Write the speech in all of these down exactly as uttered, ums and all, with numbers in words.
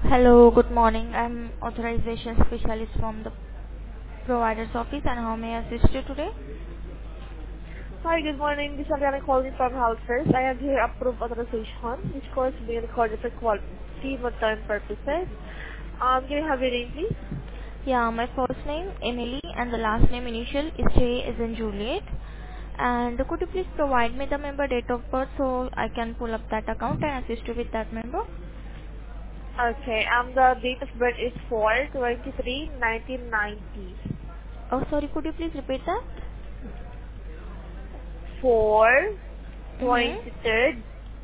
Hello, good morning. I'm authorization specialist from the provider's office, and how may I assist you today? Hi, good morning. This is Ariana calling from Health First. I have here approved authorization. This call is being recorded for quality monitoring purposes. Um, can you have your name, please? Yeah, my first name Emily and the last name initial is J as in Juliet. And could you please provide me the member date of birth so I can pull up that account and assist you with that member? Okay, um, the date of birth is four twenty-three nineteen ninety. Oh, sorry, could you please repeat that? four Mm-hmm. twenty-third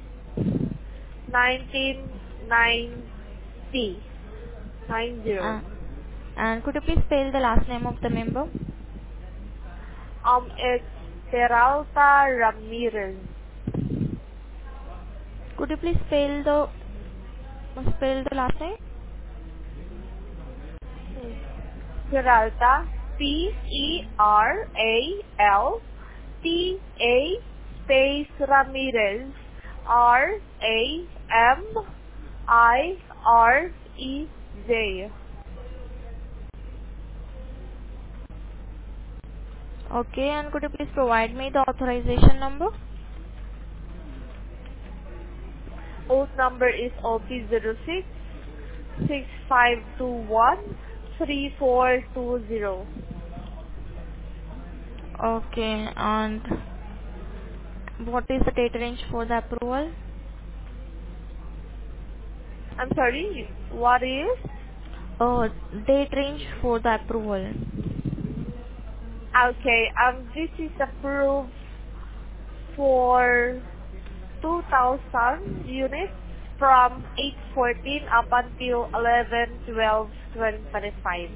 nineteen ninety. Nine zero. Uh, and could you please spell the last name of the member? Um, it's Peralta Ramirez. Could you please spell the spell the last name? Hmm. Peralta, P E R A L T A space Ramirez, R A M I R E J. Okay, and could you please provide me the authorization number? Oath number is O P zero six six five two one three four two zero. Okay, and what is the date range for the approval? I'm sorry, what is? Oh, date range for the approval. Okay, um, this is approved for two thousand units from eight fourteen up until eleven twelve twenty twenty-five.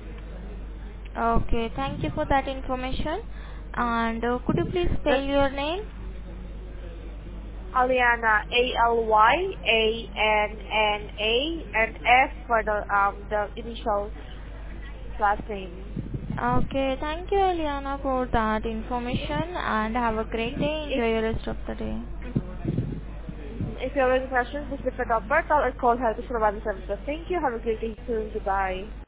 Okay, thank you for that information. And uh, could you please spell That's your name? Aliana, A L Y A N N A, and S for the um the initial last name. Okay, thank you, Eliana, for that information, and have a great day. If Enjoy the rest of the day. mhm, if you have any questions, please refer to our portal or call help us provide the services. Thank you. Have a great day too. Goodbye.